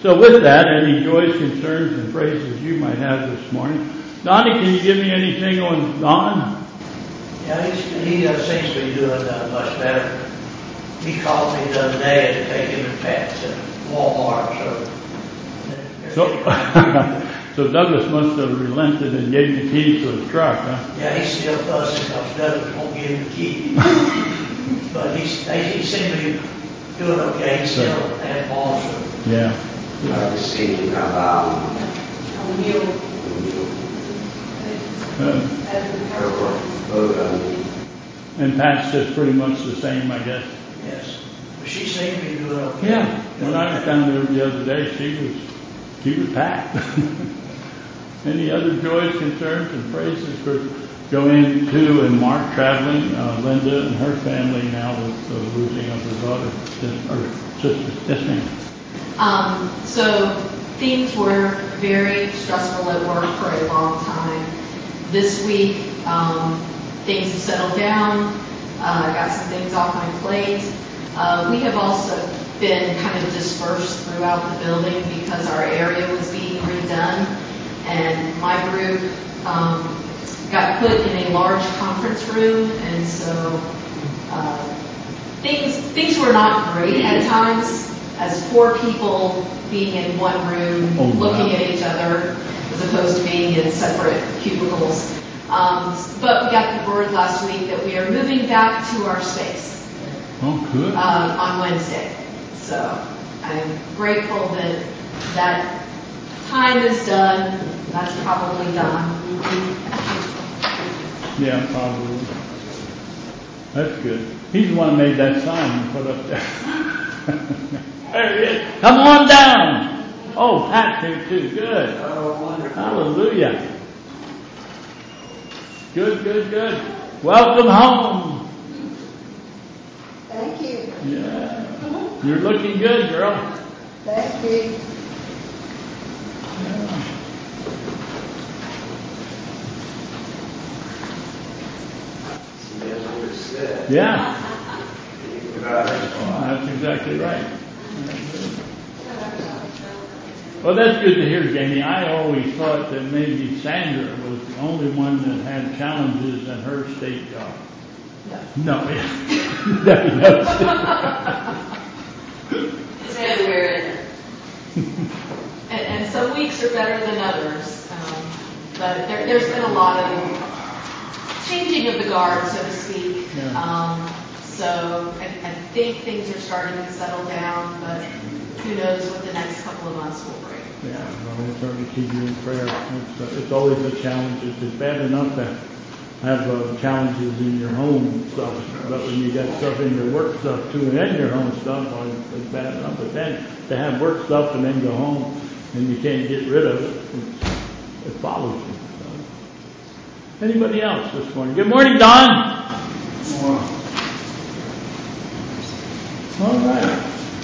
So with that, any joys, concerns, and praises you might have this morning. Donnie, can you give me anything on Don? Yeah, he seems to be doing much better. He called me the other day to take him and Pat to Walmart. So Douglas must have relented and gave the keys to his truck, huh? Yeah, he's still fussing because Douglas won't give him the key. But he seems to be doing okay. He's still at balls. Yeah. I just seen him come down. And Pat's just pretty much the same, I guess. Yes. But she seemed to be doing okay. Yeah. When I was down there the other day, she was packed. Any other joys, concerns, and praises for Joanne too and Mark traveling, Linda and her family now with the losing of her daughter or sister. Yes, ma'am. So things were very stressful at work for a long time. This week, things have settled down. I got some things off my plate. We have also been kind of dispersed throughout the building because our area was being redone, and my group got put in a large conference room, and so things were not great at times, as 4 people being in one room looking at each other as opposed to being in separate cubicles. But we got the word last week that we are moving back to our space. Oh, good. On Wednesday. So I'm grateful that time is done. That's probably done. Yeah, probably. That's good. He's the one who made that sign and put up there. There it is. Come on down. Oh, Pat here too. Good. Oh, wonderful. Hallelujah. Good. Welcome home. Thank you. Yeah. You're looking good, girl. Thank you. Yeah. She knows what it said. Yeah. That's That's exactly right. Well, that's good to hear, Jamie. I always thought that maybe Sandra was the only one that had challenges at her state job. No. It's everywhere, isn't it? And some weeks are better than others. But there's been a lot of changing of the guard, so to speak. Yeah. So I think things are starting to settle down, but who knows what the next couple of months will bring. Yeah, well, we'll certainly keep you in prayer. It's always a challenge. It's bad enough to have challenges in your home stuff, but when you got stuff in your work stuff too, and your home stuff, well, it's bad enough. But then to have work stuff and then go home and you can't get rid of it, it follows you. So. Anybody else this morning? Good morning, Don. All right.